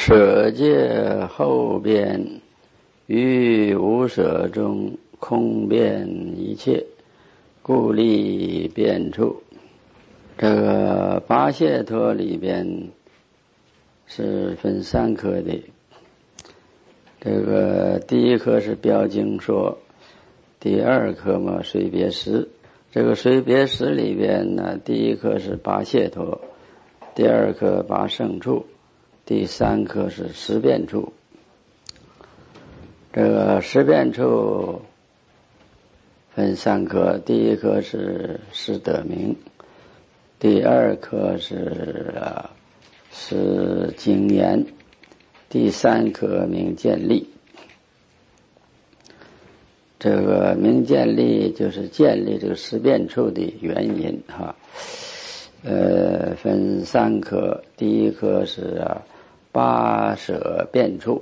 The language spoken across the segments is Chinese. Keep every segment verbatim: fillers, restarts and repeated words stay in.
舍界后边，于无舍中空遍一切，故立遍处。这个八解脱里边是分三科的。这个第一科是标经说，第二科嘛随别识。这个随别识里边呢，第一科是八解脱，第二科八胜处，第三科是识遍处。这个识遍处分三科，第一科是识得名，第二科是啊是经验，第三科名见力。这个名见力就是建立这个识遍处的原因哈。呃，分三科，第一科是啊八舍遍处。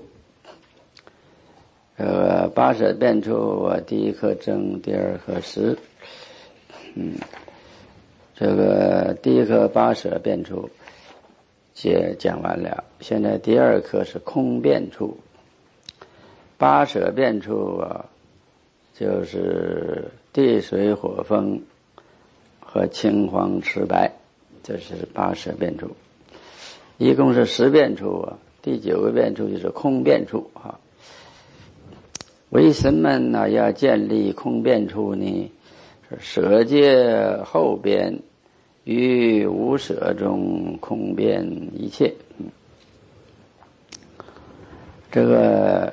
呃，八舍遍处啊，第一科正，第二科识。嗯，这个第一科八舍遍处解讲完了，现在第二科是空遍处。八舍遍处啊，就是地水火风和青黄赤白，这是八舍遍处。一共是十遍处啊，第九个遍处就是空遍处啊。为什么呢要建立空遍处呢？舍界后边，于无舍中空遍一切。这个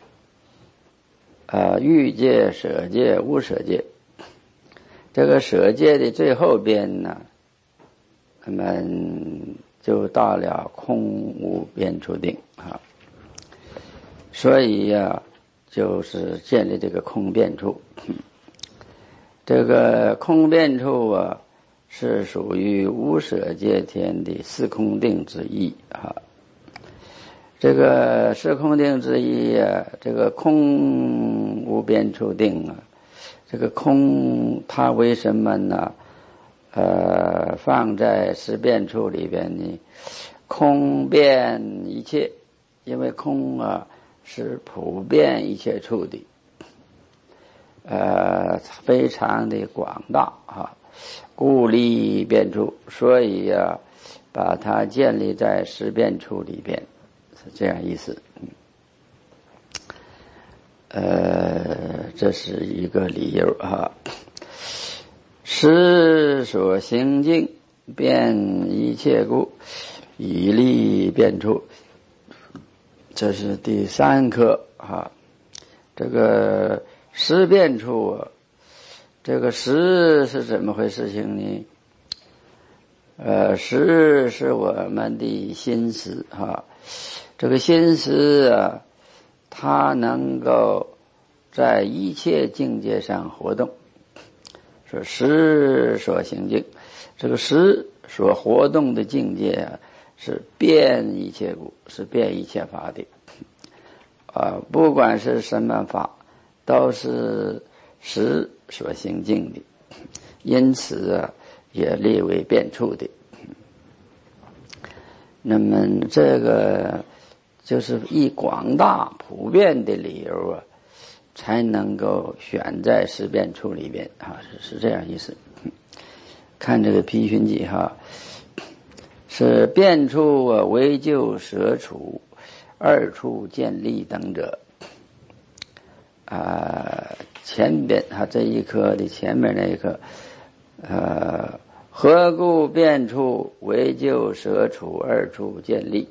呃，欲界、舍界、无舍界，这个舍界的最后边呢，我们就到了空无边处定啊。所以呀、啊，就是建立这个空遍处。这个空遍处啊，是属于无舍界天的四空定之一啊。这个四空定之一啊，这个空无边处定啊，这个空它为什么呢？呃，放在识遍处里边呢？空遍一切，因为空啊是普遍一切处的，呃，非常的广大啊，故立遍处，所以啊，把它建立在识遍处里边。是这样意思。呃，这是一个理由啊。识所行境，遍一切故，以立遍处。这是第三科啊。这个识遍处啊，这个识是怎么回事情呢？呃，识是我们的心思哈。这个心思啊，它能够在一切境界上活动。说识所行境，这个识所活动的境界啊，是遍一切故，是遍一切法的。啊，不管是什么法，都是识所行境的，因此啊，也列为遍处的。那么这个就是以广大普遍的理由啊，才能够选在识遍处里边啊，是是这样意思。看这个批寻记哈，是遍处啊为就舍处，二处见立等者。啊，前边哈这一科的前面那一科，呃，何故遍处为就舍处，二处见立？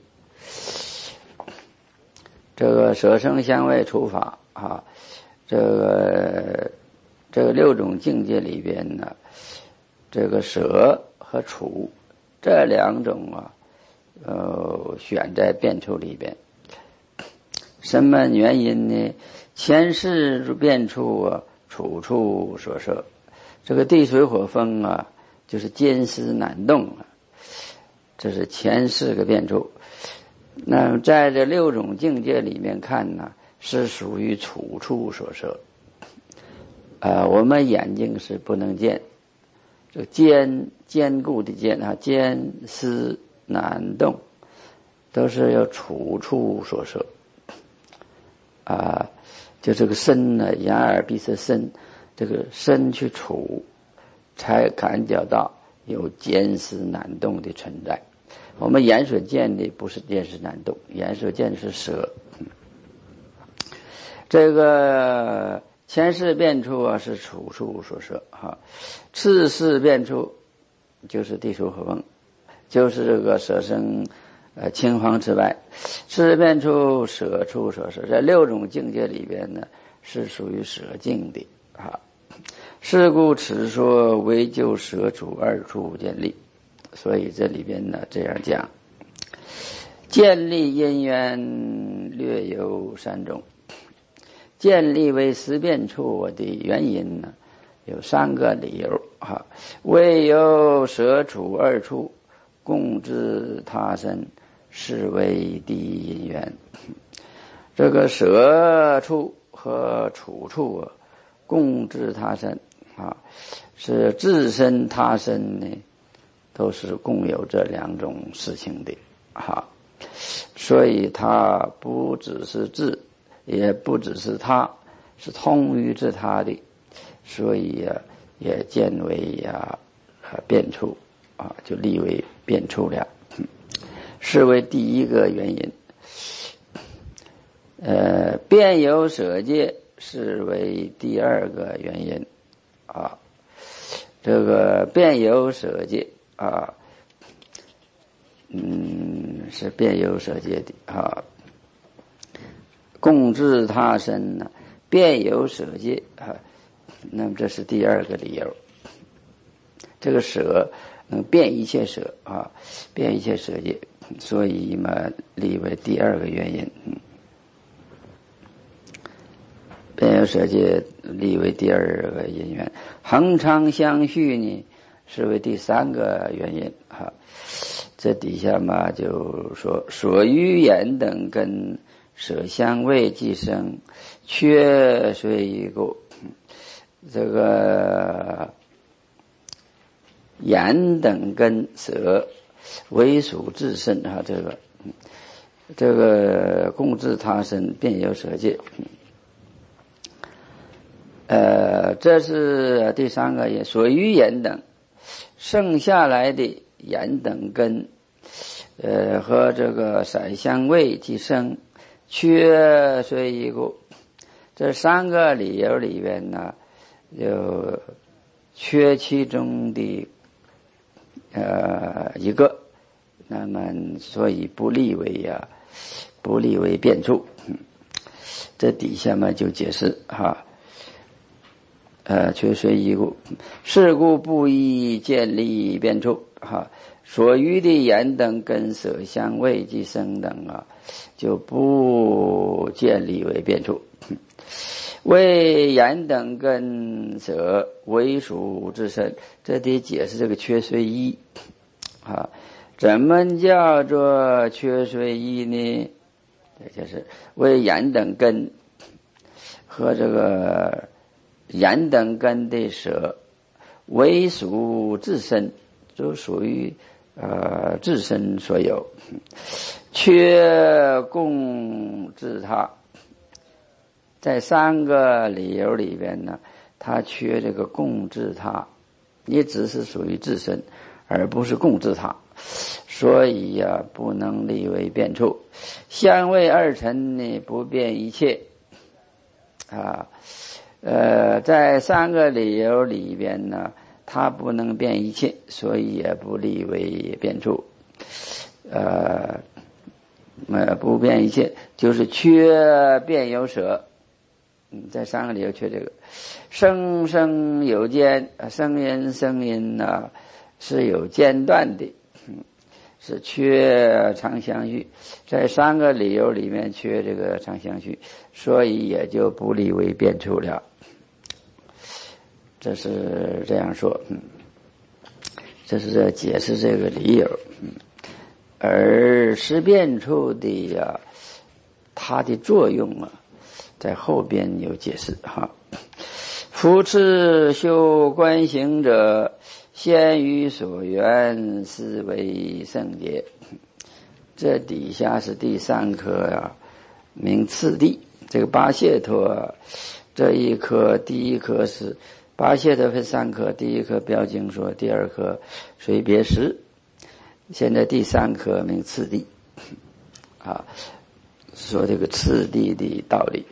这个舍生相位处法啊，这个这个六种境界里边呢，这个舍和处这两种啊，呃，选在遍处里边。什么原因呢？前世遍处啊，处处所摄。这个地水火风啊，就是坚丝难动啊，这是前四个遍处。那在这六种境界里面看呢，是属于处处所摄。呃，我们眼睛是不能见，这个坚坚固的坚啊，坚丝难动， 都是由处处所摄啊，就这个身呢，眼耳鼻舌身，这个身去处，才感觉到有见识难动的存在。我们眼所见的不是见识难动，眼所见的是色。这个前世变处啊，是处处所摄哈；次世变处就是地熟和风，就是这个舍生呃青黄之外。次世变处舍处所摄，在六种境界里边呢，是属于舍境的啊。是故此说为就舍处二处建立。所以这里边呢这样讲，建立因缘略有三种。建立为十变处的原因呢，有三个理由哈。为有舍处二处共治他身，是为第一因缘。这个舍处和处处啊，共治他身啊，是自身他身呢，都是共有这两种事情的哈。所以它不只是自，也不只是他，是通于自他的，所以啊，也见为呀、啊、变处啊，就立为变处了，是为第一个原因。呃，变有舍界是为第二个原因啊。这个变有舍界啊，嗯，是变有舍界的啊。共治他身呢，变有舍界啊，那么这是第二个理由。这个舍能变一切舍啊，变一切舍界，所以嘛，立为第二个原因。嗯，变有舍界立为第二个因缘。恒常相续呢，是为第三个原因啊。这底下嘛就说所欲言等根。舍相味即生，缺虽一故。这个眼等根舍为属自身啊，这个这个共治他身，便有舍界。呃，这是第三个也，所欲眼等，剩下来的眼等根，呃，和这个色香味即生。缺虽一故，这三个理由里边呢，就缺其中的呃一个，那么所以不立为呀、啊，不立为变处。嗯，这底下嘛就解释哈，呃，缺虽一故，是故不宜建立变处哈。所欲的眼等根色香味即生等啊，就不建立为变处。为眼等根色为属自身，这得解释这个缺虽一啊。怎么叫做缺虽一呢？这就是为眼等根和这个眼等根的色为属自身，就属于呃自身所有，缺共治他。在三个理由里边呢，他缺这个共治他，你只是属于自身，而不是共治他，所以呀、啊，不能立为变处。相味二尘呢，不变一切啊。呃，在三个理由里边呢，它不能变一切，所以也不立为变处。呃，呃，不变一切就是缺变有舍。嗯，在三个理由缺这个。生生有间，声音声音呢、啊、是有间断的，嗯，是缺常相续。在三个理由里面缺这个常相续，所以也就不立为变处了。这是这样说，嗯，这是在解释这个理由，嗯，而识变处的呀、啊，它的作用啊，在后边有解释哈。夫次修观行者，先于所缘思为圣解。 这底下是第三颗啊，名次第。这个八解脱这一颗，第一颗是八解脱分三颗，第一颗标经说，第二颗随别识，现在第三颗名次第啊，说这个次第的道理。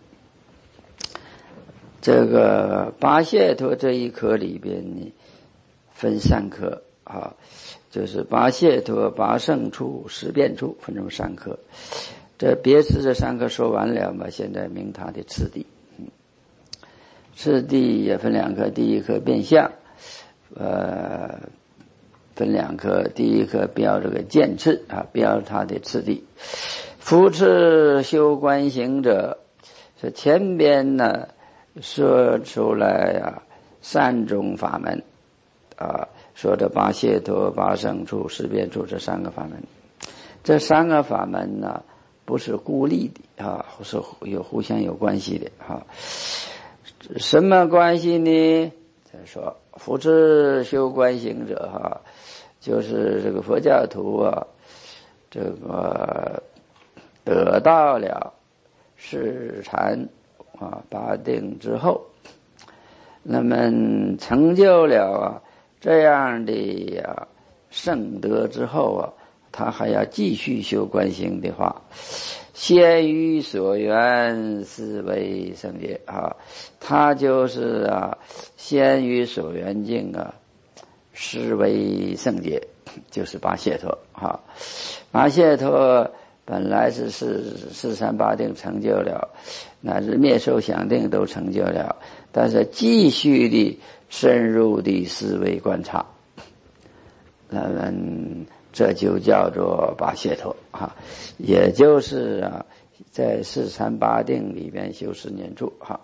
这个八解脱这一颗里边呢，分三颗啊，就是八解脱、八胜处、十变处，分成三颗。这别识这三颗说完了嘛，现在明它的次第。嗯，次第也分两颗，第一颗变相，呃，分两颗，第一颗标这个见次啊，标它的次第。夫次修观行者，是前边呢说出来啊三种法门啊，说的八解脱、八胜处、十变处这三个法门。这三个法门呢，不是孤立的啊，是有互相有关系的啊。什么关系呢？再说夫次修观行者哈，就是这个佛教徒啊，这个得到了释禅啊八定之后，那么成就了啊这样的呀圣德之后啊，他还要继续修观行的话，先于所缘思维圣解啊，他就是啊先于所缘境啊思维圣解，就是八解脱啊。八解脱本来是四四三八定成就了，乃至灭受想定都成就了，但是继续的深入的思维观察，那么这就叫做八解脱啊，也就是啊在四三八定里边修十念处哈。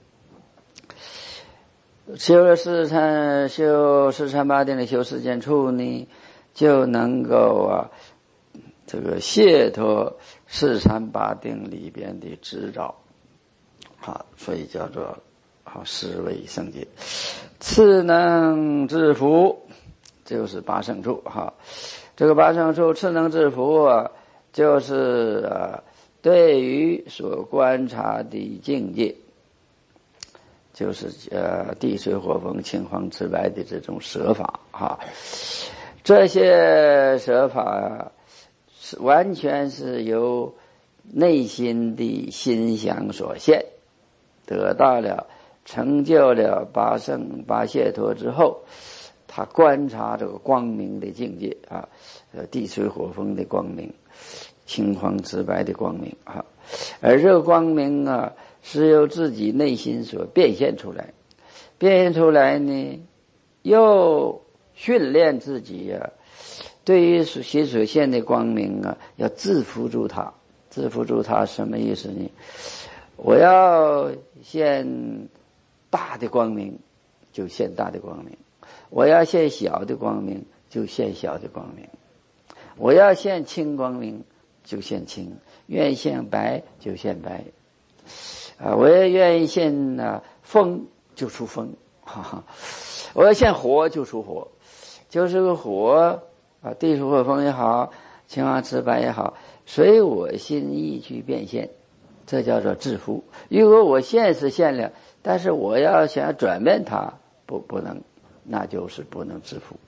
修了四三修四三八定的修十念处呢，就能够啊这个解脱四三八定里边的执着啊，所以叫做啊思维圣解。次能制服，就是八胜处哈。这个八胜处次能制服啊，就是啊对于所观察的境界，就是呃地水火风青黄赤白的这种舍法哈。这些舍法是完全是由内心的心想所现，得到了成就了八胜八解脱之后，他观察这个光明的境界啊，呃地水火风的光明，青黄赤白的光明啊，而这个光明啊是由自己内心所变现出来，变现出来呢，又训练自己啊，对于心所现的光明啊，要制服住它。制服住它什么意思呢？我要现大的光明，就现大的光明；我要现小的光明，就现小的光明；我要现清光明，就现清；愿意现白，就现白。啊，我也愿意现啊风，就出风；哈哈，我要现火，就出火。就是个火啊，地水火风也好，青黄赤白也好，随我心意去变现，这叫做制服。如果我现是现了，但是我要想转变它，不不能，那就是不能制服。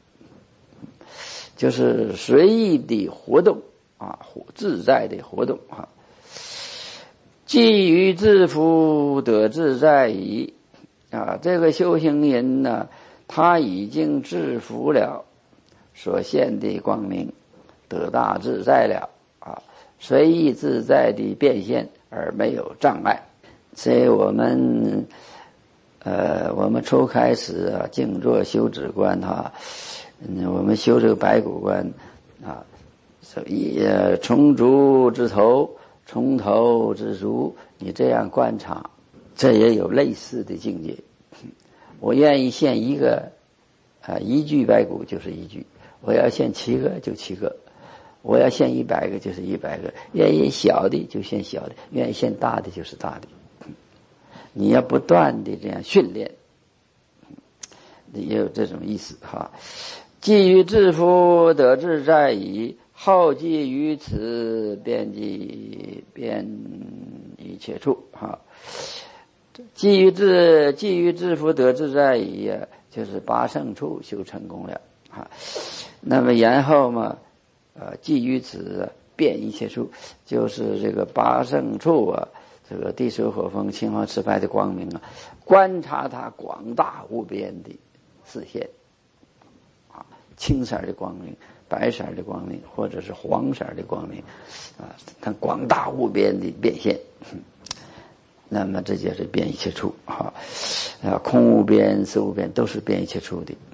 就是随意的活动啊，自在的活动啊。基于制服得自在矣啊，这个修行人呢，他已经制服了所现的光明，得大自在了啊，随意自在的变现而没有障碍。所以我们呃，我们初开始啊，静坐修止观哈，嗯，我们修这个白骨观啊，所以呃，从足至头，从头至足，你这样观察，这也有类似的境界。我愿意现一个啊，一具白骨就是一具，我要现七个就七个，我要现一百个就是一百个，愿意小的就现小的，愿意现大的就是大的。你要不断的这样训练，也有这种意思哈。基于制服得自在矣， 后记于此，遍及遍一切处。哈，基于自基于自福得自在矣，就是八圣处修成功了。哈，那么然后嘛，呃，基于此遍一切处，就是这个八圣处啊，这个地水火风青黄赤白的光明啊，观察它广大无边的视线。啊，青色的光明，白色的光明，或者是黄色的光明，啊，它广大无边的变现。那么这就是遍一切处。哈，啊，空无边、色无边都是遍一切处的。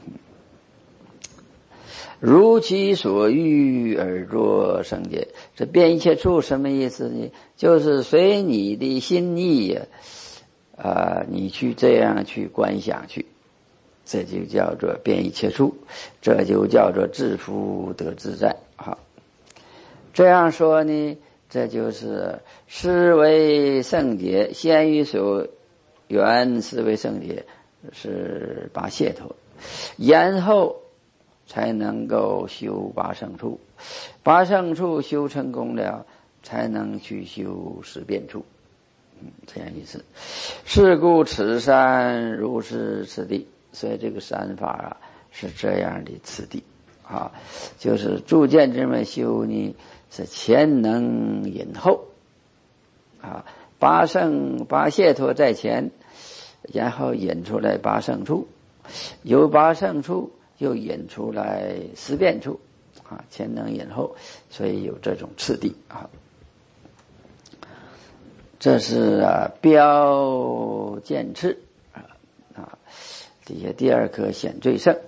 如其所欲而作圣解，这遍一切处什么意思呢？就是随你的心意啊，呃，你去这样去观想去，这就叫做遍一切处，这就叫做自福得自在。好，这样说呢，这就是是为圣解，先于所缘是为圣解，是八解脱，然后才能够修八圣处，八圣处修成功了，才能去修十遍处。嗯，这样意思。是故此山如是次第，所以这个山法啊是这样的次第啊，就是诸见之门修呢是前能引后啊，八圣八解脱在前，然后引出来八圣处，由八圣处又引出来十遍处啊，前能引后，所以有这种次第啊。这是啊标见次啊啊，底下第二颗显最胜。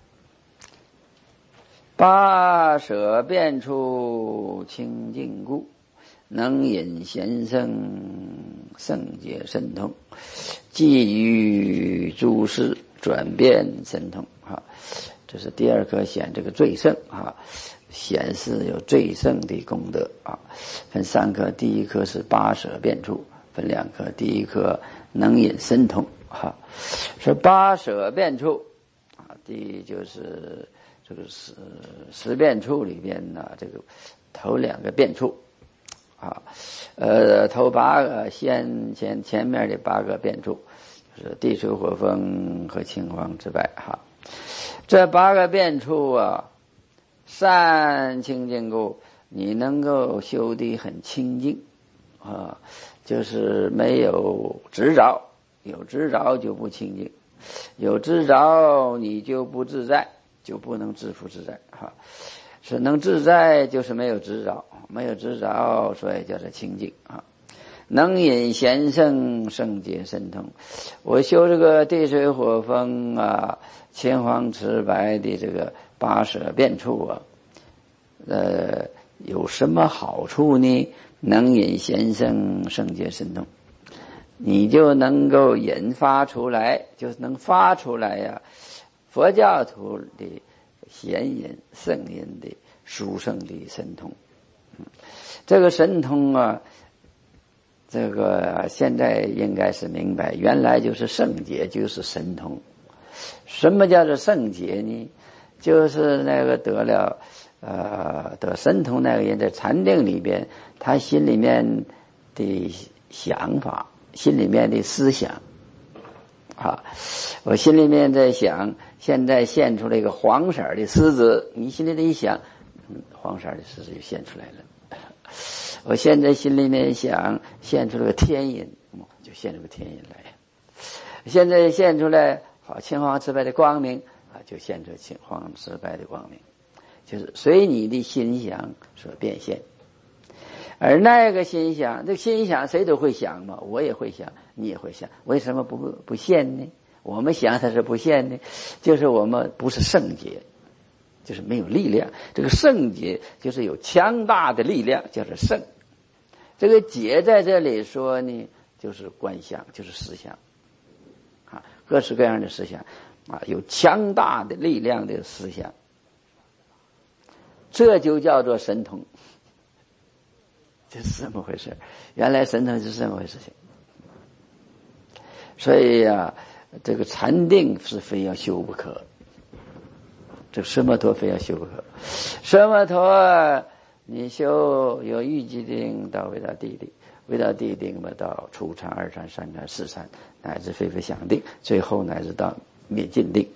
八舍遍处清净故，能引贤圣圣解神通，即于诸事转变神通啊。这是第二颗显这个最胜啊，显示有最胜的功德啊。分三颗，第一颗是八舍遍处，分两颗，第一颗能引神通啊。说八舍遍处啊，第一就是这个十十遍处里边呢，这个头两个遍处啊，呃，头八个先前前面的八个遍处是地水火风和青黄赤白哈。这八个遍处啊，善清净故，你能够修得很清净啊，就是没有执着，有执着就不清净，有执着你就不自在，就不能自负自在哈。是能自在就是没有执着，没有执着所以叫做清净啊。能引贤圣圣解神通，我修这个地水火风啊青黄赤白的这个八舍遍处啊，呃，有什么好处呢？能引贤圣圣解神通，你就能够引发出来，就是能发出来呀、啊，佛教徒的贤引圣引的殊胜的神通。嗯，这个神通啊，这个现在应该是明白，原来就是圣解，就是神通。什么叫做圣解呢？就是那个得了呃得神通那个人在禅定里边，他心里面的想法，心里面的思想啊，我心里面在想，现在现出了一个黄色的狮子，你心里的一想，嗯，黄色的狮子就现出来了。我现在心里面想现出了个天音，就现出个天音来。现在现出来好青黄赤白的光明啊，就现出青黄赤白的光明，就是随你的心想所变现。而那个心想，这个心想谁都会想嘛，我也会想，你也会想，为什么不不现呢？我们想它是不现呢，就是我们不是圣洁，就是没有力量。这个圣洁就是有强大的力量，叫做圣。这个解在这里说呢，就是观想，就是思想啊，各式各样的思想啊，有强大的力量的思想，这就叫做神通。这是这么回事，原来神通是这么回事情。所以啊，这个禅定是非要修不可这个奢摩陀非要修不可。奢摩陀你修有预计定到未到地定，未到地定嘛到初禅、二禅、三禅、四禅，乃至非非想定，最后乃至到灭尽定。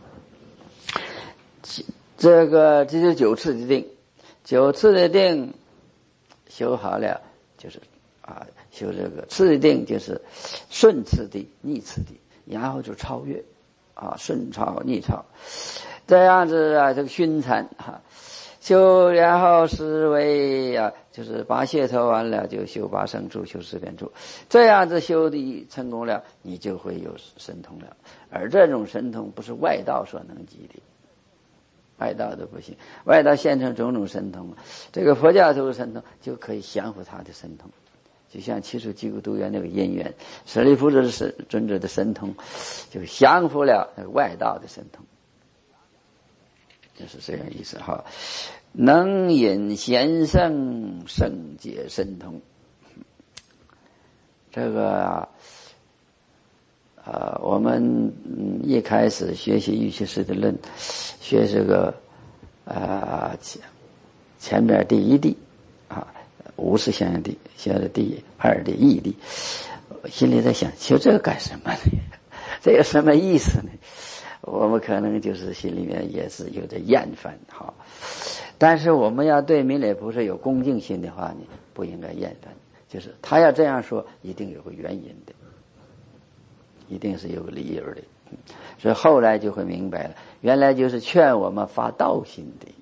这个这是九次的定，九次的定修好了，就是啊，修这个次的定就是顺次第、逆次第，然后就超越啊，顺超、逆超，这样子啊，这个熏禅哈、啊，修然后思维啊，就是拔解脱完了就修八圣处、修十遍处，这样子修的成功了，你就会有神通了。而这种神通不是外道所能及的。外道都不行，外道现成种种神通，这个佛教徒神通就可以降服他的神通，就像七处济孤独园那个因缘，舍利弗尊者尊者的神通，就降服了那个外道的神通，就是这样意思哈。能引贤圣圣解神通，这个啊。呃，我们一开始学习玉器师的论，学这个呃前前边第一地啊，无是相应地，学的第二地义地，心里在想，学这个干什么呢？这有什么意思呢？我们可能就是心里面也是有点厌烦哈，但是我们要对弥勒菩萨有恭敬心的话呢，不应该厌烦，就是他要这样说，一定有个原因的。一定是有个理由的，所以后来就会明白了，原来就是劝我们发道心的，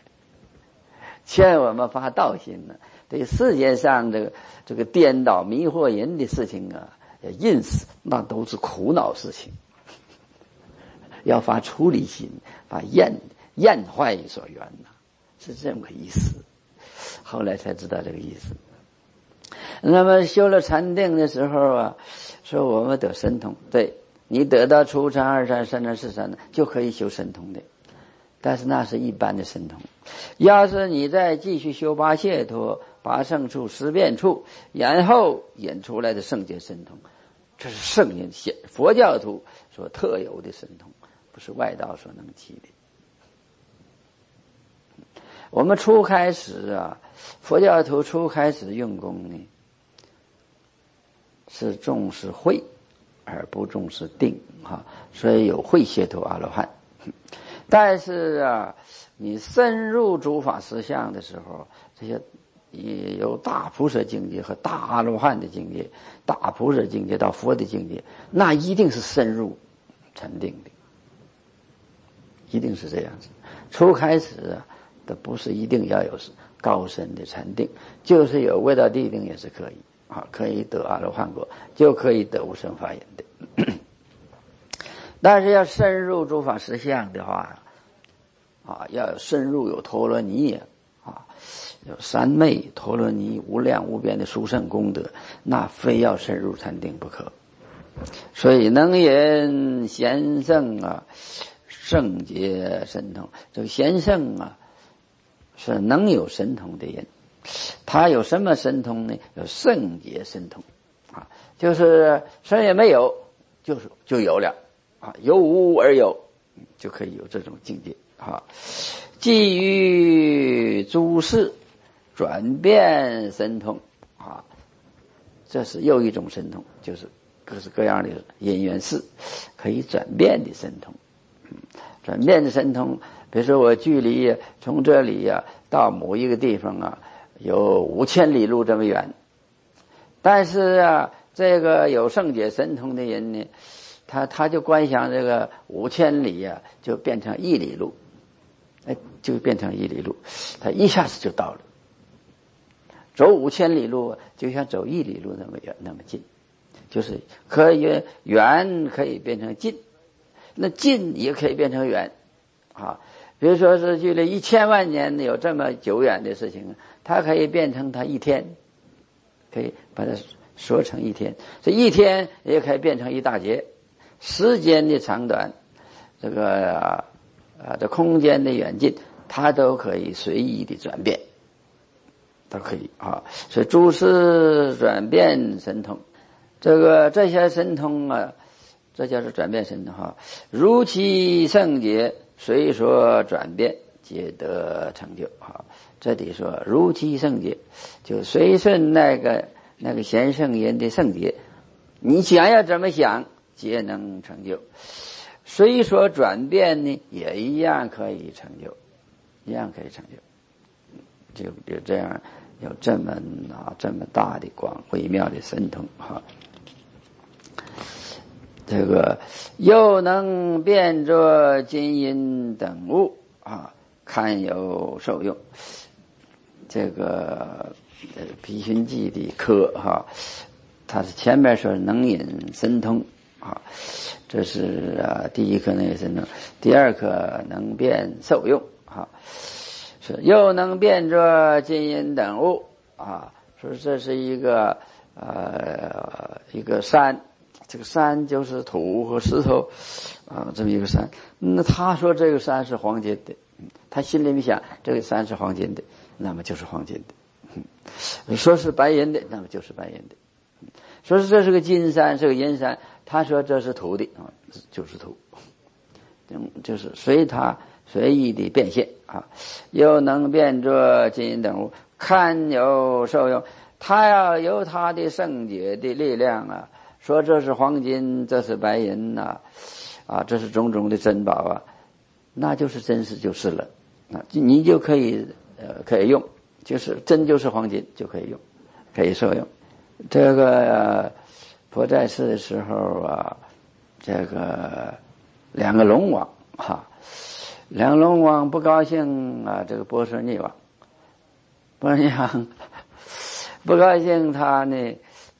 劝我们发道心呢。对世界上这个这个颠倒迷惑人的事情啊，硬死那都是苦恼事情，要发出离心，发厌厌坏所缘呐，是这么个意思。后来才知道这个意思。那么修了禅定的时候啊，说我们得神通，对，你得到初禅、二禅、三禅、四禅就可以修神通的，但是那是一般的神通。要是你再继续修八解脱、八圣处、十遍处，然后演出来的圣解神通，这是圣人佛教徒所特有的神通，不是外道所能及的。我们初开始啊，佛教徒初开始用功呢，是重视慧而不重视定哈，所以有慧解脱阿罗汉。但是啊，你深入诸法实相的时候，这些也有大菩萨境界和大阿罗汉的境界，大菩萨境界到佛的境界，那一定是深入禅定的，一定是这样子。初开始啊，的不是一定要有高深的禅定，就是有未到地定也是可以啊，可以得阿罗汉果，就可以得无生法忍的。但是要深入诸法实相的话啊，要深入有陀罗尼啊，有三昧陀罗尼无量无边的殊胜功德，那非要深入禅定不可。所以能言贤圣啊，圣解神通，这个贤圣啊是能有神通的人，他有什么神通呢？有圣解神通啊，就是什么也没有，就是就有了啊，由无而有，就可以有这种境界啊。基于诸事转变神通啊，这是又一种神通，就是各式各样的因缘事可以转变的神通。嗯，转变的神通，比如说我距离从这里呀、啊、到某一个地方啊，有五千里路这么远，但是啊，这个有圣解神通的人呢，他他就观想这个五千里呀、啊，就变成一里路，哎，就变成一里路，他一下子就到了。走五千里路就像走一里路那么远那么近，就是可以远可以变成近，那近也可以变成远啊。比如说是距离一千万年有这么久远的事情，它可以变成它一天，可以把它说成一天，这一天也可以变成一大劫。时间的长短，这个啊这空间的远近，它都可以随意的转变，都可以啊。所以诸事转变神通，这个这些神通啊， 这叫做转变神通哈。如其圣解，随所转变，皆得成就哈。这里说如其圣解，就随顺那个那个贤圣人的圣解，你想要怎么想，皆能成就。随所转变呢，也一样可以成就，一样可以成就。就就这样有这么啊这么大的广微妙的神通哈。这个又能变作金银等物啊，堪有受用。这个呃毗熏记的科哈，它是前面说能引神通啊，这是啊第一课那个神通，第二课能变受用啊，是又能变作金银等物啊，说这是一个呃一个山。这个山就是土和石头啊，这么一个山。那他说这个山是黄金的，他心里面想这个山是黄金的，那么就是黄金的。说是白银的，那么就是白银的。说是这是个金山，是个银山，他说这是土的啊，就是土。嗯，就是随他随意的变现啊，又能变作金银等物，堪有受用。他要有他的圣洁的力量啊。说这是黄金，这是白银呐、啊，啊，这是种种的珍宝啊，那就是真实就是了，啊，你就可以呃可以用，就是真就是黄金就可以用，可以受用。这个佛在世的时候啊，这个两个龙王哈、啊，两个龙王不高兴啊，这个波斯匿王，波斯匿王不高兴他呢。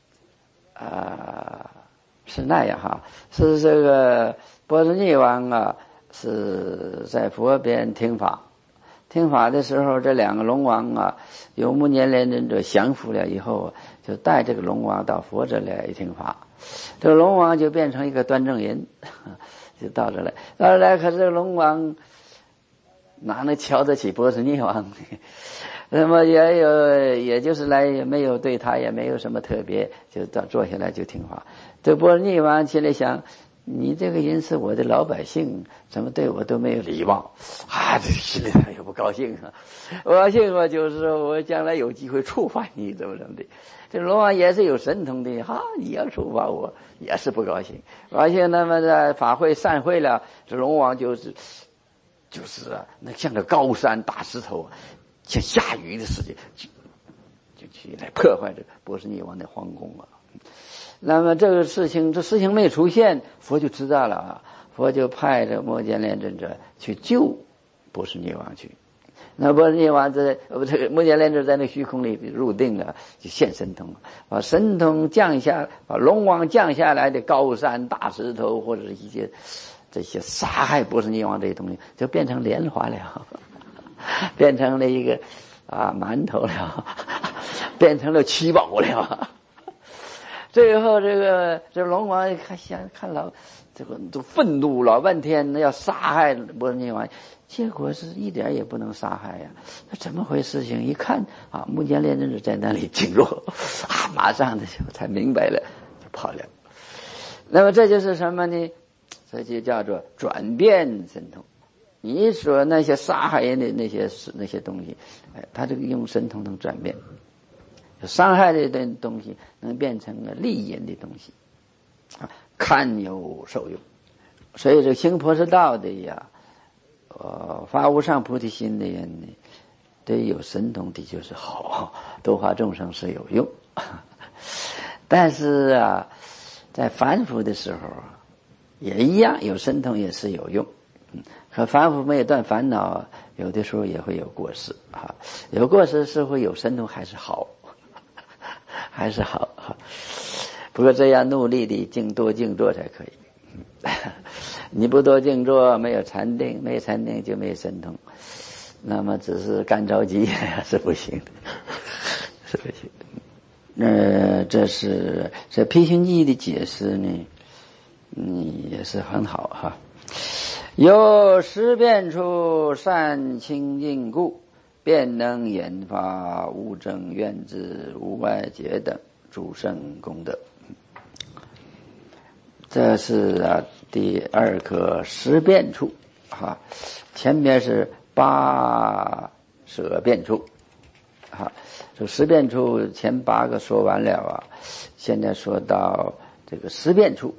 啊、呃，是那样哈，是这个波斯匿王啊，是在佛边听法，听法的时候，这两个龙王啊，有目犍连尊者降服了以后，就带这个龙王到佛这来听法，这个龙王就变成一个端正人，就到这来，到这来，可是这个龙王哪能瞧得起波斯匿王呢？那么也有，也就是来也没有对他也没有什么特别，就到坐下来就听话。这波斯匿王心里想，你这个人是我的老百姓，怎么对我都没有礼貌啊？这心里头也不高兴啊！不高兴我就是说我将来有机会触犯你，怎么怎么的。这龙王也是有神通的哈，你要触犯我也是不高兴。不高兴，那么在法会散会了，这龙王就是就是啊，那像个高山大石头。像下雨的时间，就就去来破坏这个波斯匿王的皇宫啊。那么这个事情，这事情没出现，佛就知道了啊。佛就派这目犍连尊者去救波斯匿王去。那波斯匿王在呃这个目犍连尊者在那虚空里入定了，就现神通，把神通降下，把龙王降下来的高山大石头或者是一些这些杀害波斯匿王这些东西，就变成莲花了。变成了一个啊馒头了，变成了七宝了。最后这个这龙王看想看老这个都愤怒老半天，要杀害波斯匿王，结果是一点也不能杀害呀、啊。那怎么回事情？一看啊，目犍连尊者在那里静坐，啊，马上的就才明白了，就跑了。那么这就是什么呢？这就叫做转变神通。你说那些杀害人的那些那些东西，哎，他这个用神通能转变，伤害的东西能变成了利人的东西，啊，堪有受用。所以这个行菩萨道的呀，呃，发无上菩提心的人呢，对有神通的确是好，度化众生是有用。但是啊，在凡夫的时候啊，也一样，有神通也是有用。嗯，可凡夫没有断烦恼，有的时候也会有过失啊。有过失是会有神通还是好，还是好。不过这样努力的静多静坐才可以。你不多静坐，没有禅定，没有禅定就没有神通，那么只是干着急是不行的，是不行的。呃，这是这毗熏记的解释呢，嗯，也是很好哈。有识变处善清净故，便能研发无正愿智无外解等诸圣功德。 这是啊第二个十变处啊，前面是八舍变处啊，这十变处前八个说完了啊，现在说到这个十变处。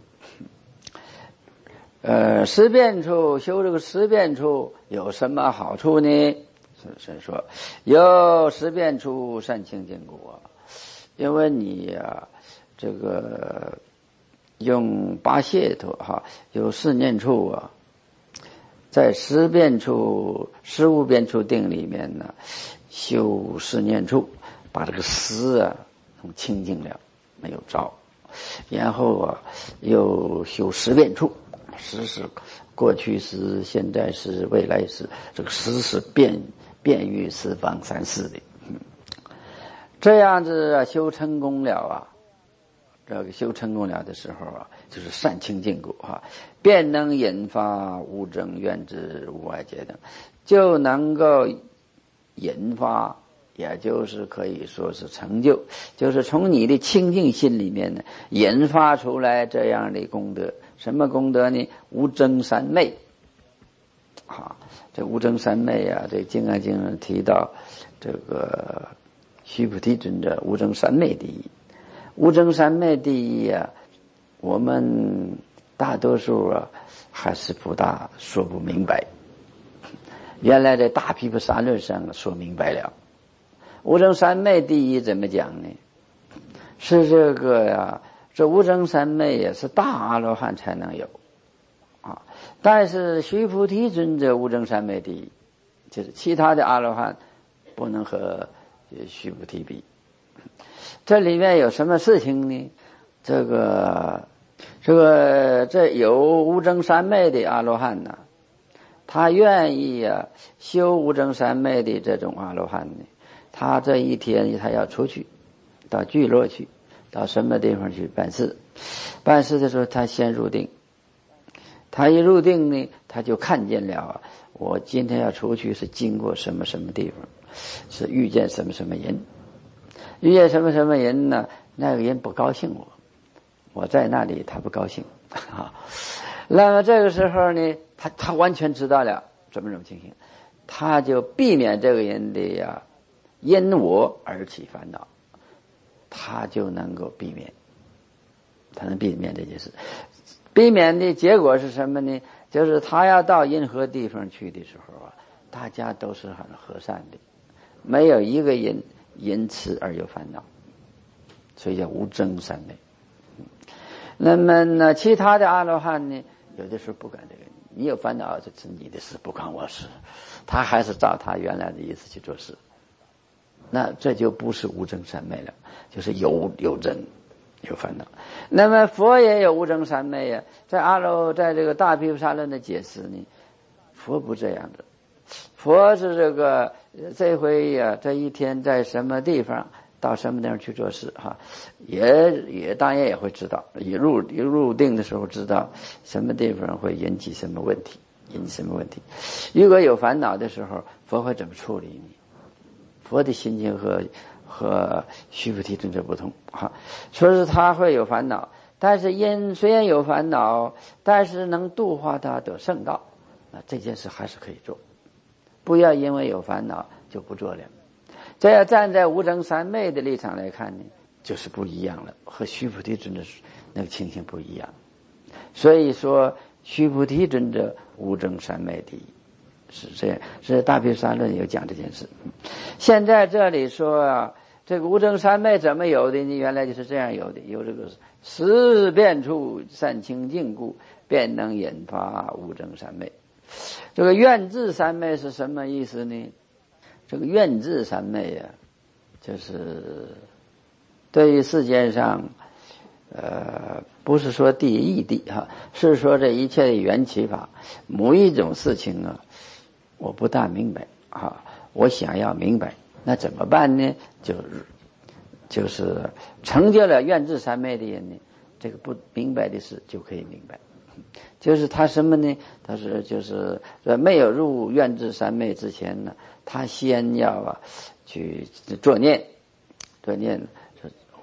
呃，十变处修这个十变处有什么好处呢？是是说有十变处善清净故啊，因为你啊这个用八解脱哈，有四念处啊，在十变处、十五变处定里面呢，修四念处，把这个十啊弄清净了，没有着，然后啊又修十变处。十是过去时、现在时、未来时，这个十是变变于十方三世的。嗯，这样子啊，修成功了啊，这个修成功了的时候啊，就是善清净故哈，便能引发无争愿知无外界等，就能够引发，也就是可以说是成就，就是从你的清净心里面呢，引发出来这样的功德。什么功德呢？无争三昧啊，这无争三昧啊，这《金刚经》上提到这个须菩提尊者无争三昧第一。无争三昧第一啊，我们大多数啊还是不大说不明白。原来在大毗婆沙论上说明白了。无争三昧第一怎么讲呢？是这个呀、啊。这无争三昧也是大阿罗汉才能有啊，但是须菩提尊者无争三昧第一，就是其他的阿罗汉不能和须菩提比。这里面有什么事情呢？这个这个这有无争三昧的阿罗汉呢，他愿意啊修无争三昧的这种阿罗汉呢，他这一天他要出去到聚落去。到什么地方去办事？办事的时候，他先入定。他一入定呢，他就看见了啊，我今天要出去是经过什么什么地方，是遇见什么什么人，遇见什么什么人呢？那个人不高兴我，我在那里他不高兴啊。那么这个时候呢，他他完全知道了怎么怎么情形，他就避免这个人的呀，因我而起烦恼。他就能够避免，他能避免这件事。避免的结果是什么呢？就是他要到任何地方去的时候啊，大家都是很和善的，没有一个人因此而有烦恼，所以叫无争三昧。那么呢，其他的阿罗汉呢，有的时候不管这个，你有烦恼这是你的事，不关我事，他还是照他原来的意思去做事。那这就不是无争三昧了，就是有有争有烦恼。那么佛也有无争三昧呀，在阿罗在这个大毗婆沙论的解释呢，佛不这样的，佛是这个这回呀，这一天在什么地方到什么地方去做事哈，也也当然也会知道，一入一入定的时候知道什么地方会引起什么问题，引起什么问题。如果有烦恼的时候，佛会怎么处理你？佛的心情和和须菩提尊者不同啊，说是他会有烦恼，但是因虽然有烦恼，但是能度化他得圣道，那这件事还是可以做，不要因为有烦恼就不做了。这要站在无争三昧的立场来看呢，就是不一样了，和须菩提尊者那个情形不一样。所以说须菩提尊者无争三昧第一。是这样，是大毗婆沙论有讲这件事。现在这里说啊，这个无争三昧怎么有的呢？原来就是这样有的，有这个十变处善清净故，便能引发无争三昧。这个愿智三昧是什么意思呢？这个愿智三昧啊，就是对于世界上，呃，不是说第一义谛哈，是说这一切的缘起法，某一种事情啊。我不大明白啊，我想要明白，那怎么办呢？就是就是成就了愿智三昧的人呢，这个不明白的事就可以明白。就是他什么呢？他是就是在没有入愿智三昧之前呢，他先要啊去作念，作念，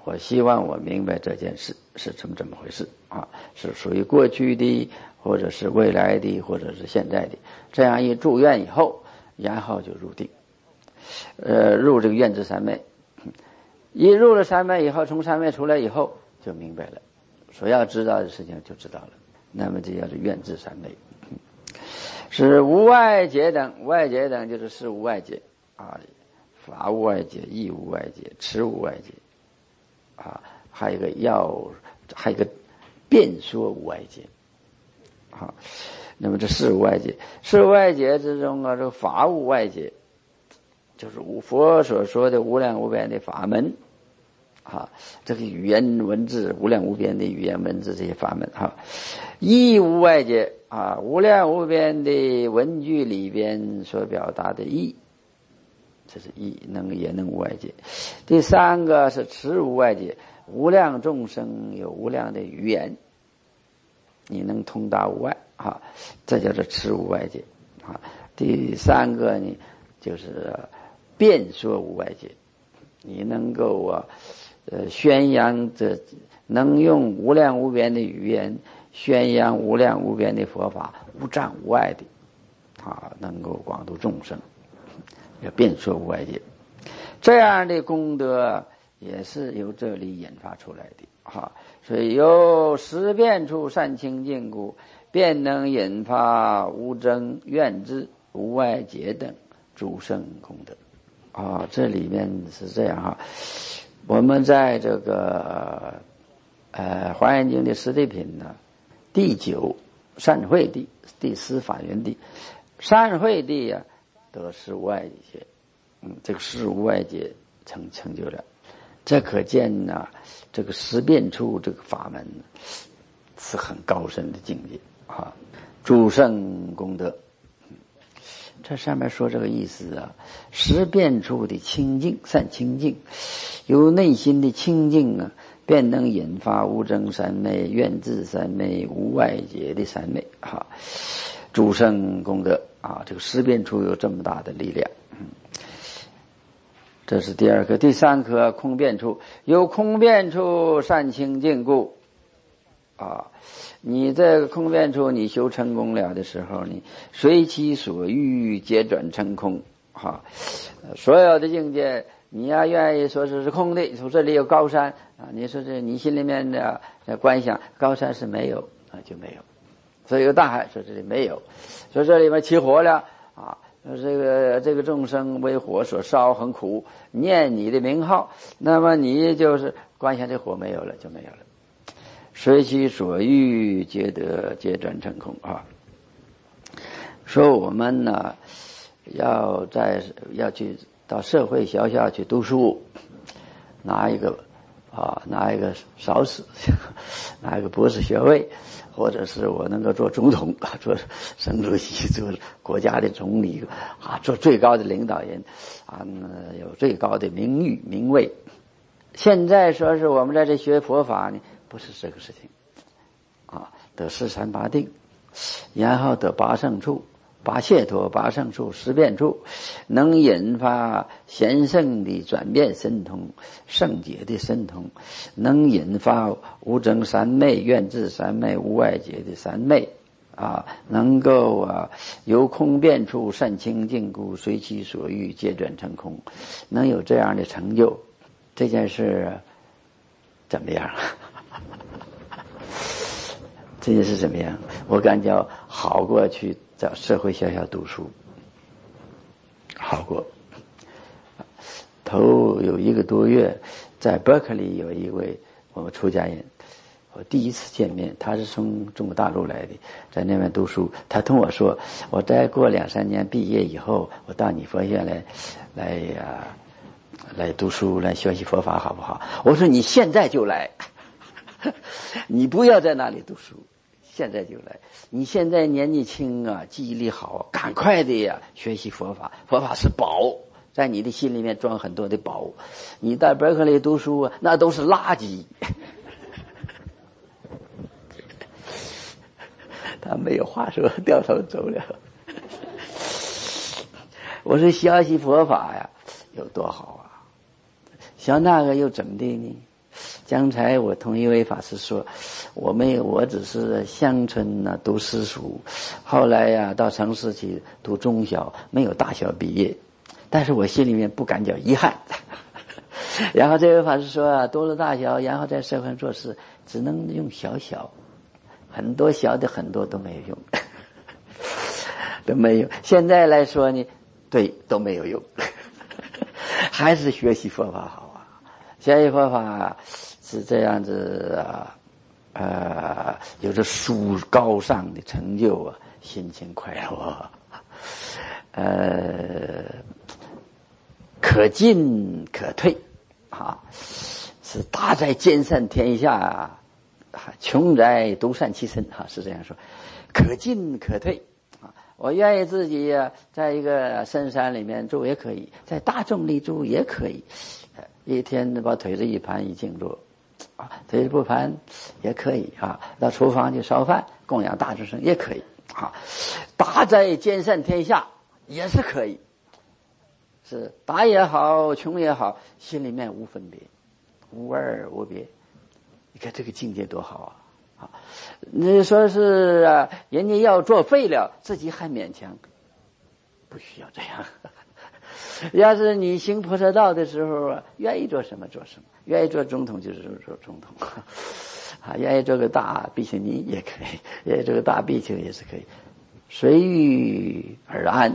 我希望我明白这件事是怎么怎么回事啊，是属于过去的，或者是未来的，或者是现在的。这样一住院以后，然后就入定，呃，入这个愿知三昧。一入了三昧以后，从三昧出来以后就明白了，所要知道的事情就知道了。那么这叫做愿知三昧。是无外界等，外界等就是事无外界啊，法无外界，义无外界，持无外界啊，还有一个要，还有一个辩说无外界啊。那么这事无外界，事无外界之中啊，这个法无外界，就是佛所说的无量无边的法门啊，这个语言文字无量无边的语言文字这些法门哈，义无外界啊，无量无边的文句里边所表达的义，这是义，能也能无外界。第三个是持无外界，无量众生有无量的语言，你能通达无碍啊，这叫做持无外界啊。第三个呢，就是辩说无外界，你能够啊。呃，宣扬这能用无量无边的语言宣扬无量无边的佛法，无障无碍的啊，能够广度众生，要辩说无外界。这样的功德也是由这里引发出来的啊，所以由十辩处善清净故，便能引发无争愿知无外界等诸圣功德啊。这里面是这样哈。我们在这个呃《华严经》的十地品呢，第九善慧地，第十法缘地，善慧地呀、啊，得事无外界，嗯，这个事无外界成成就了，这可见呢，这个十辩处这个法门是很高深的境界啊，诸圣功德。这上面说这个意思啊，十辩处的清净善清净，由内心的清净啊，便能引发无争三昧、愿知三昧、无外界的三昧啊，诸圣功德啊，这个十辩处有这么大的力量。嗯，这是第二颗。第三颗空辩处，由空辩处善清净故啊。你这个空辩处你修成功了的时候，你随其所欲皆转成空哈，所有的境界你要愿意说是是空的，说这里有高山啊，你说这你心里面的观想高山是没有啊，就没有。所以有大海，说这里没有，说这里面起火了啊，这个这个众生为火所烧很苦，念你的名号，那么你就是观想这火没有了就没有了。随其所欲皆得皆转成空啊。说我们呢要在要去到社会学校去读书，拿一个啊拿一个硕士，拿一个博士学位，或者是我能够做总统，做省主席，做国家的总理啊，做最高的领导人啊，有最高的名誉名位。现在说是我们在这学佛法呢，不是这个事情啊，得十三八定，然后得八圣处、八解脱、八圣处、十辩处，能引发贤圣的转变神通、圣解的神通，能引发无争三昧、愿知三昧、无外界的三昧啊，能够啊由空辩处善清净故，随其所欲皆转成空，能有这样的成就，这件事怎么样？这件事怎么样？我感觉好过去在社会学校读书，好过。头有一个多月，在伯克利有一位我们出家人，我第一次见面，他是从中国大陆来的，在那边读书。他跟我说，我再过两三年毕业以后，我到你佛学来，来呀、啊，来读书，来学习佛法，好不好？我说你现在就来，你不要在那里读书，现在就来。你现在年纪轻啊，记忆力好，赶快的呀，学习佛法。佛法是宝，在你的心里面装很多的宝。你到伯克利读书啊，那都是垃圾。他没有话说，掉头走了。我说学习佛法呀，有多好啊！像那个又怎么的呢？ 刚才我同一位法师说，我没有，我只是乡村呢、啊、读私塾，后来呀、啊、到城市去读中小，没有大小毕业，但是我心里面不敢叫遗憾。然后这位法师说啊，读了大小，然后在社会上做事，只能用小小，很多小的很多都没有用，都没有。现在来说呢，对，都没有用，还是学习佛法好啊。学习佛法是这样子啊，呃，有着殊高尚的成就啊，心情快乐，呃，可进可退。啊，是大在兼善天下，穷在独善其身啊，是这样说，可进可退啊。我愿意自己在一个深山里面住也可以，在大众里住也可以，一天把腿子一盘一静坐啊，腿子不盘也可以啊，到厨房去烧饭供养大众生也可以啊，大在兼善天下也是可以。是大也好，穷也好，心里面无分别，无二无别。你看这个境界多好啊！啊，你说是啊，人家要做废了，自己还勉强，不需要这样。要是你行菩萨道的时候啊，愿意做什么做什么，愿意做总统就是做总统，啊，愿意做个大比丘尼也可以，愿意做个大比丘也是可以，随遇而安。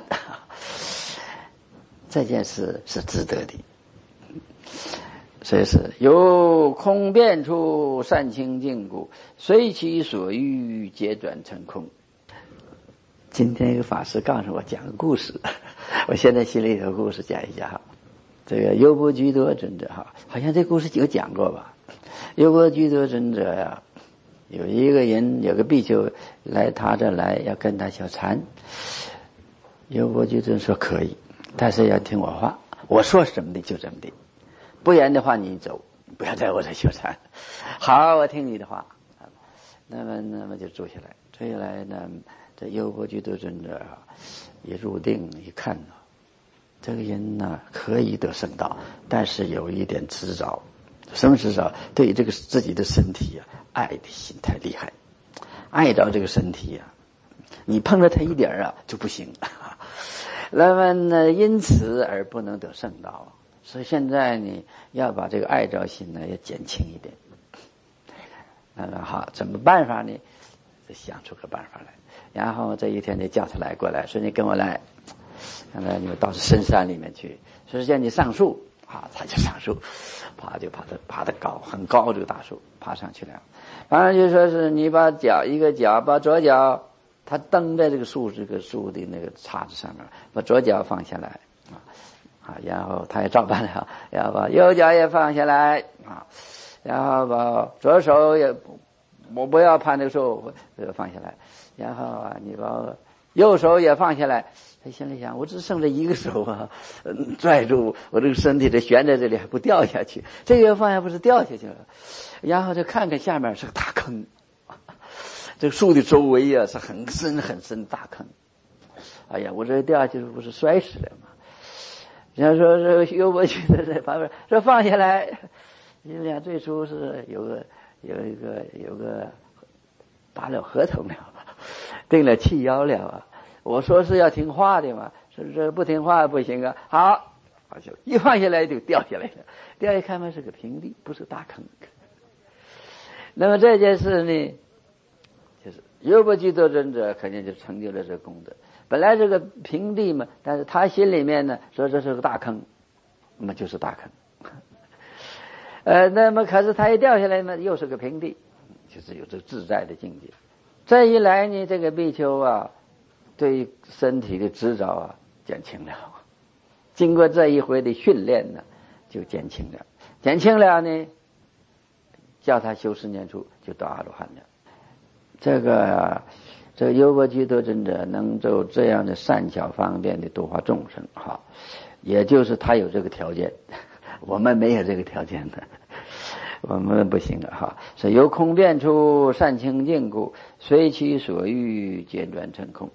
这件事是值得的，所以是由空变处，善清净故，随其所欲，皆转成空。今天一个法师告诉我讲个故事，我现在心里有个故事讲一下哈。这个优波居多尊者哈，好像这故事有讲过吧？优波居多尊者呀、啊，有一个人有个比丘来他这来要跟他小禅，优波居尊说可以。但是要听我话，我说什么的就怎么的，不然的话你走，不要在我这修禅。好，我听你的话。那么，那么就坐下来，坐下来呢，这优波居多尊者啊，一入定一看呢，这个人呢可以得圣道，但是有一点执着，什么执着？对这个自己的身体啊，爱的心太厉害，爱着这个身体啊，你碰了他一点啊就不行。那么呢，因此而不能得圣道，所以现在你要把这个爱着心呢要减轻一点。那么好，怎么办法呢？就想出个办法来。然后这一天就叫他来过来，说你跟我来，现在你们到深山里面去，说是叫你上树啊，他就上树，爬就爬得爬得高，很高这个大树，爬上去了。反正就说是你把脚一个脚，把左脚。他蹬在这个树这个树的那个叉子上面，把左脚放下来啊啊，然后他也照办了，然后把右脚也放下来啊，然后把左手也我不要攀这个树放下来，然后啊你把右手也放下来。他心里想，我只剩了一个手啊，嗯，拽住我这个身体，这悬在这里还不掉下去，这个放下不是掉下去了，然后就看看下面是个大坑。这个树的周围啊是很深很深的大坑，哎呀，我这掉下去不是摔死了吗？人家说这个优波居的在旁边说放下来，你们俩最初是有个有一个有个打了合同了，定了契约了啊。我说是要听话的嘛，是不是不听话不行啊？好，好就一放下来就掉下来了，掉一看嘛是个平地，不是大坑。那么这件事呢？就是优波居多尊者肯定就成就了这个功德。本来这个平地嘛，但是他心里面呢说这是个大坑，那么就是大坑。呃，那么可是他一掉下来呢，又是个平地，就是有这个自在的境界。这一来呢，这个比丘啊，对身体的执着啊减轻了。经过这一回的训练呢，就减轻了，减轻了呢，叫他修十年处就到阿罗汉了。这个这个优波居多尊者能够这样的善巧方便的度化众生，哈，也就是他有这个条件，我们没有这个条件的，我们不行了哈。是由空变出，善清净故，随其所欲，皆转成空。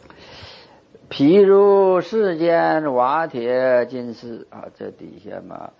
譬如世间瓦铁金丝啊，这底下嘛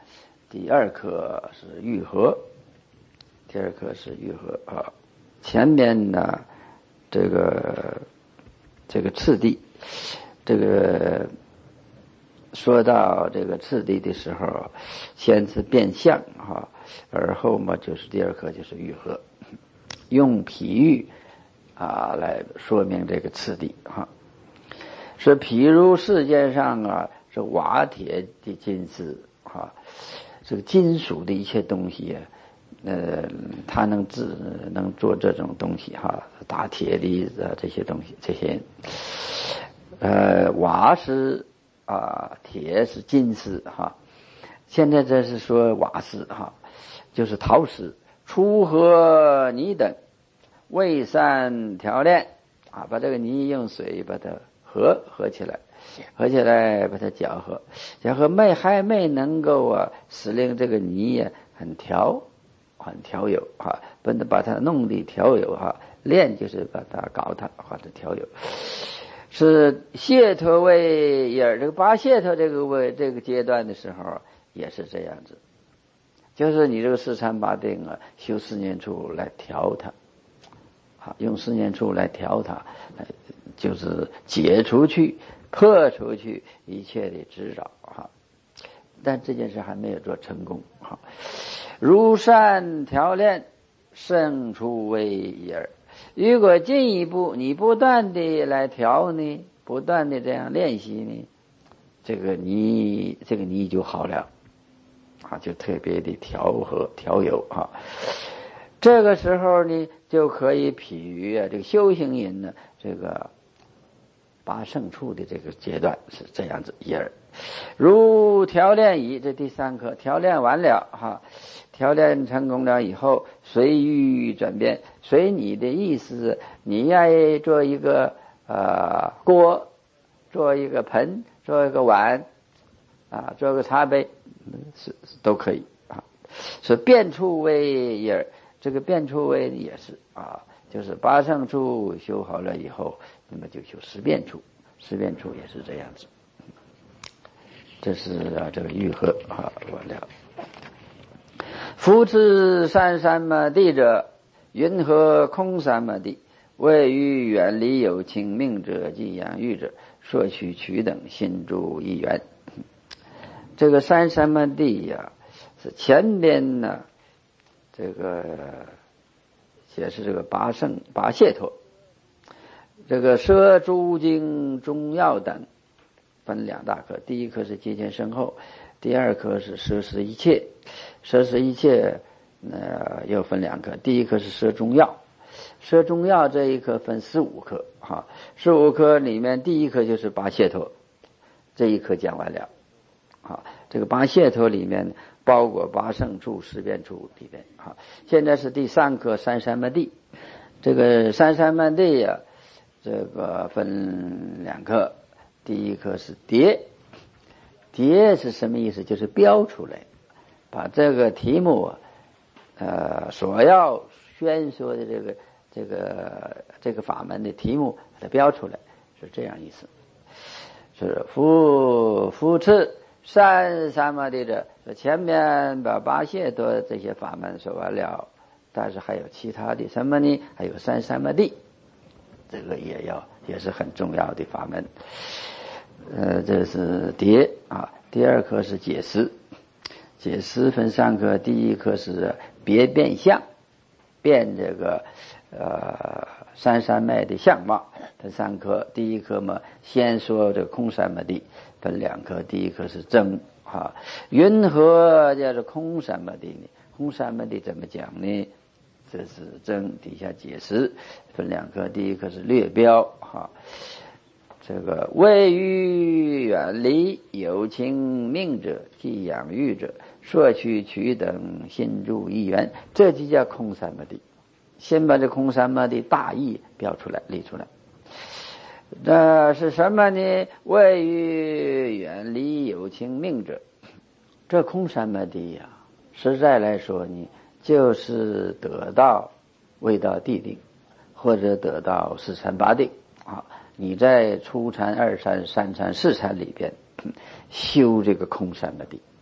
第二颗是玉合，第二颗是玉合啊。前面呢，这个这个次第，这个说到这个次第的时候，先是变相哈，而后嘛就是第二颗就是玉合，用譬喻啊来说明这个次第哈。说譬如世界上啊是瓦铁的金丝哈，这个金属的一切东西啊。呃，他能制能做这种东西哈，打铁粒子啊这些东西，这些，呃，瓦是啊，铁是金丝哈。现在这是说瓦丝哈，就是陶石，粗和泥等，未散调炼啊，把这个泥用水把它合合起来，合起来把它搅和，搅和没还没能够啊，使令这个泥呀很调。很调油哈，不能把它弄的调油哈，炼就是把它搞它或者调油。是解脱位也，这个拔解脱这个位这个阶段的时候也是这样子，就是你这个四禅八定啊，修四念处来调它，啊，用四念处来调它，来就是解除去、破除去一切的执扰哈。但这件事还没有做成功哈。如善调炼，胜出为也。如果进一步你不断的来调呢，不断的这样练习呢，这个你这个你就好了啊，就特别的调和调油啊。这个时候呢，就可以譬喻啊，这个修行人呢，这个拔胜处的这个阶段是这样子一二。如调炼已，这第三课调炼完了哈，调炼成功了以后，随欲转变，随你的意思，你爱做一个呃锅，做一个盆，做一个碗啊，做个茶杯，是都可以啊。是变处为也，这个变处为也是啊，就是拔胜处修好了以后，那么就修十变处，十变处也是这样子。这是啊，这个玉合啊，完了。夫持三三摩地者，云何空三摩地？谓于远离有情命者及养育者，摄取取等心住一缘。这个三三摩地呀、啊，是前边呢，这个写是这个八圣八解脱，这个摄诸经中要等。分两大科，第一科是节前身后，第二科是摄持一切。摄持一切呃又分两科，第一科是摄中要，摄中要这一科分十五科哈，十五科里面第一科就是八解脱，这一科讲完了啊。这个八解脱里面包括八胜处、十变处里面哈。现在是第三科三三摩地，这个三三摩地呀、啊，这个分两科。第一课是叠，叠是什么意思？就是标出来，把这个题目，呃，所要宣说的这个这个这个法门的题目，把它标出来，是这样意思。是夫夫持三三摩地者，前面把八解脱这些法门说完了，但是还有其他的什么呢？还有三三摩地，这个也要也是很重要的法门。呃，这是叠啊，第二课是解释，解释分三课，第一课是别变相，变这个呃三三昧的相貌，分三课，第一课嘛，先说这个空三摩地，分两课，第一课是真啊，云何叫做空三摩地呢？空三摩地怎么讲呢？这是真底下解释，分两课，第一课是略标哈。这个位于远离有情命者及养育者，摄取取等心住一缘，这就叫空三摩地。先把这空三摩地大义标出来立出来。那是什么呢？位于远离有情命者，这空三摩地呀、啊，实在来说呢，就是得到未到地定，或者得到四禅八定啊。你在初禅、二禅、三禅、四禅里边修这个空三摩地，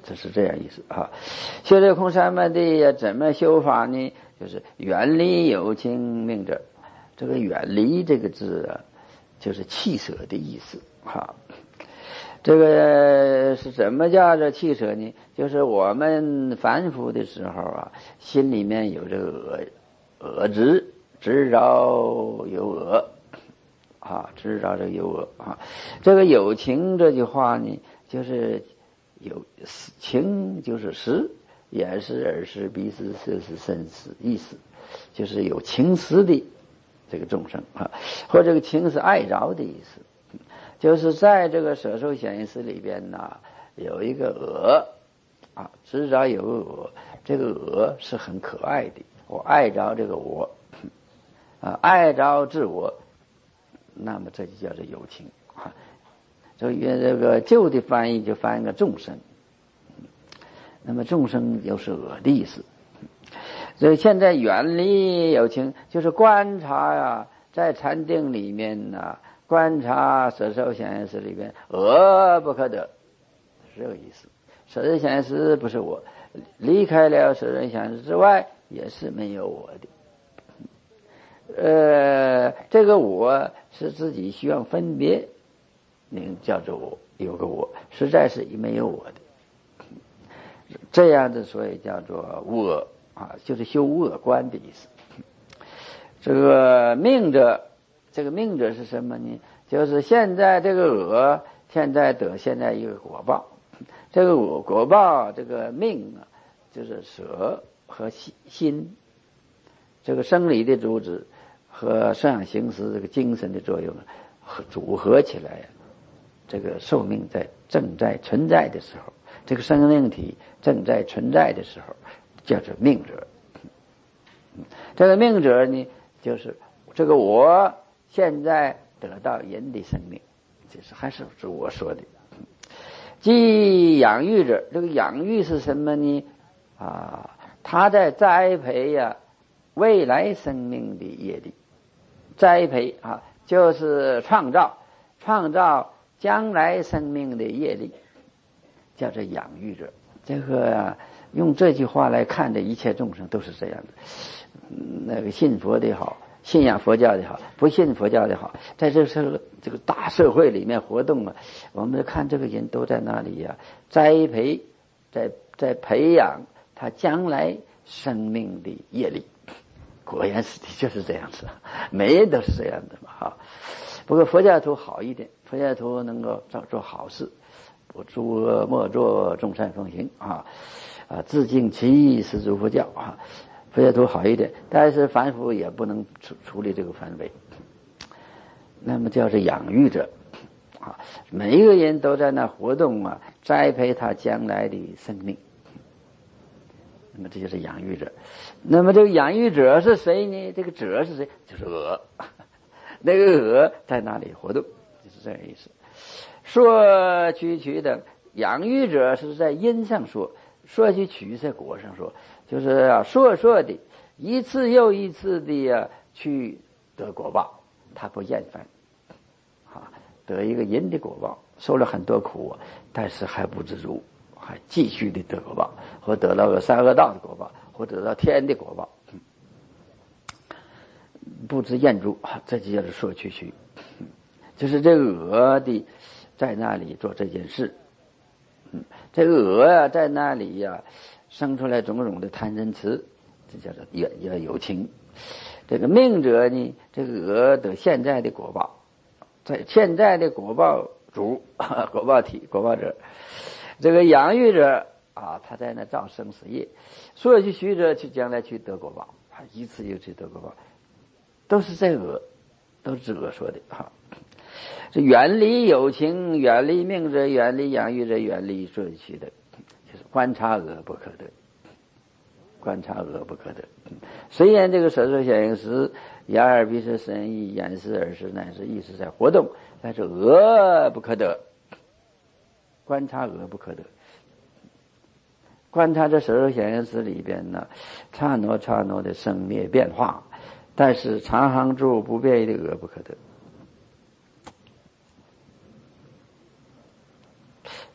这是这样意思啊。修这空三昧地怎么修法呢？就是远离有情命者。这个远离这个字啊，就是弃舍的意思哈。这个是怎么叫做弃舍呢？就是我们凡夫的时候啊，心里面有这个恶恶执，执着有恶啊，执着这个有恶啊。这个有情这句话呢，就是有情就是识，眼识耳识鼻识色识身识意识，就是有情思的这个众生啊，或者这个情是爱着的意思，就是在这个舍受显现识里边呢，有一个我啊，执着有个我，这个我是很可爱的，我爱着这个我啊，爱着自我，那么这就叫做有情啊。所以这个旧的翻译就翻译个众生，那么众生又是我的意思。所以现在远离有情，就是观察呀、啊，在禅定里面呢、啊，观察舍受显现识里边，我不可得，是这个意思。舍受显现识不是我，离开了舍受显现识之外，也是没有我的。呃，这个我是自己需要分别，那个叫做我，有个我，实在是没有我的。这样子，所以叫做我。啊，就是修恶观的意思。这个命者，这个命者是什么呢？就是现在这个恶，现在得现在一个果报。这个果果报，这个命啊，就是舍和心，这个生理的主旨和摄养行识这个精神的作用和组合起来，这个寿命在正在存在的时候，这个生命体正在存在的时候。叫做命者，这个命者呢，就是这个我现在得到人的生命，这是还是是我说的。即养育者，这个养育是什么呢？啊，他在栽培呀、啊、未来生命的业力，栽培啊就是创造，创造将来生命的业力，叫做养育者。这个、啊。用这句话来看的一切众生都是这样的，那个信佛的好，信仰佛教的好，不信佛教的好，在这社这个大社会里面活动啊，我们看这个人都在那里呀、啊，栽培，在在培养他将来生命的业力。果然是的就是这样子，每人都是这样的嘛哈。不过佛教徒好一点，佛教徒能够做做好事，不诸恶莫作，众善奉行啊。啊，自净其意是诸佛教啊，佛教徒好一点，但是凡夫也不能处处理这个范围。那么叫做养育者啊，每一个人都在那活动啊，栽培他将来的生命。那么这就是养育者。那么这个养育者是谁呢？这个者是谁？就是我，那个我在那里活动，就是这个意思。说取取的养育者是在因上说。说起取在果上说，就是啊，说说的一次又一次的啊去得果报，他不厌烦，啊，得一个因的果报，受了很多苦，但是还不知足，还继续的得果报，或得到个三恶道的果报，或得到天的果报，嗯、不知厌足，这就叫做说取取，就是这个恶的在那里做这件事。嗯，这个鹅啊，在那里呀、啊，生出来种种的贪嗔痴，这叫做有有有情。这个命者呢，这个鹅得现在的果报，在现在的果报主、果报体、果报者。这个养育者啊，他在那造生死业，所以去许者去将来去得果报，一次又去得果报，都是这个，都是我说的哈。这远离有情，远离命者，远离养育者，远离顺序的，就是观察恶不可得，观察恶不可得。虽然这个舍受显现识、眼耳鼻舌身意、眼识耳识乃至意识在活动，但是恶不可得，观察恶不可得。观察这舍受显现识里边呢，刹那刹那的生灭变化，但是常行住不变的恶不可得。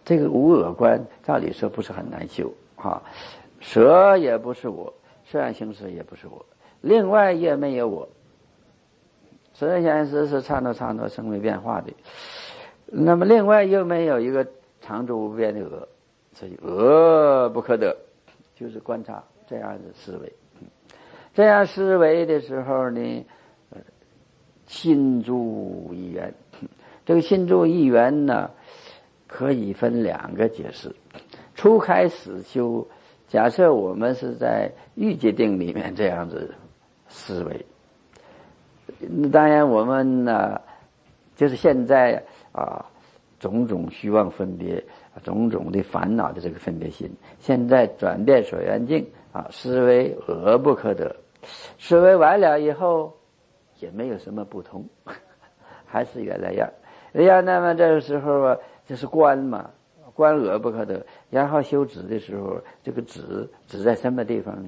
这个无我观照理说不是很难修啊，舍也不是我，色相行识也不是我，另外也没有我。色相行识是刹那刹那生灭变化的，那么另外又没有一个常住无边的我，所以我不可得，就是观察这样的思维。这样思维的时候呢，心住一元。这个心住一元呢，可以分两个解释。初开始修，假设我们是在欲界定里面这样子思维，当然我们呢，就是现在啊，种种虚妄分别，种种的烦恼的这个分别心，现在转变所缘境啊，思维我不可得，思维完了以后也没有什么不同，还是原来样。呀，那么这个时候啊，就是观嘛，观我不可得。然后修止的时候，这个止止在什么地方呢？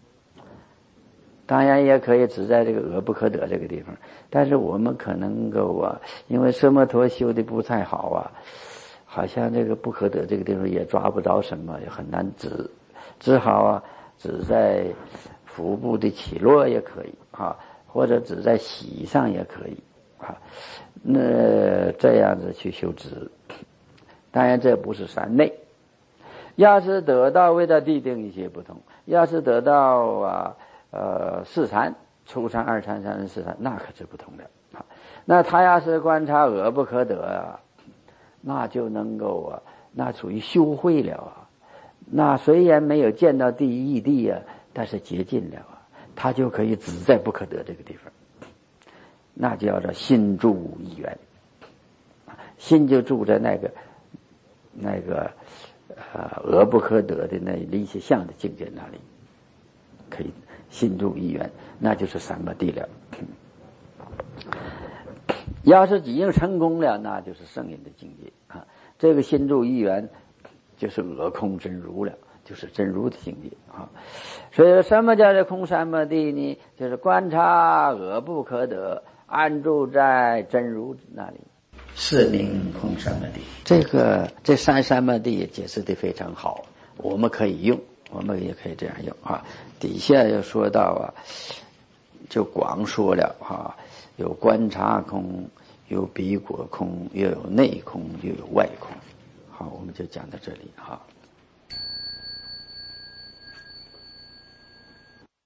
当然也可以止在这个我不可得这个地方，但是我们可能够啊，因为奢摩陀修的不太好啊，好像这个不可得这个地方也抓不着什么，也很难止，只好啊止在腹部的起落也可以啊，或者止在喜上也可以啊，那这样子去修止，当然这不是三昧。要是得到为了地定一些不同，要是得到啊呃四禅、初禅、二禅、三禅、四禅，那可是不同的啊。那他要是观察我不可得啊，那就能够啊，那属于修会了啊。那虽然没有见到第一义谛啊，但是接近了啊，他就可以只在不可得这个地方。那就叫做心住一元，心就住在那个那个呃我不可得的那离些相的境界那里，可以心住一元，那就是三摩地了。要是已经成功了，那就是圣人的境界啊。这个心住一元就是我空真如了，就是真如的境界啊。所以什么叫做空三摩地呢？就是观察我不可得，安住在真如那里，是名空三摩地。这个这三三摩地也解释得非常好，我们可以用，我们也可以这样用啊。底下又说到啊，就广说了啊，有观察空，有彼果空，又有内空，又有外空。好，我们就讲到这里哈。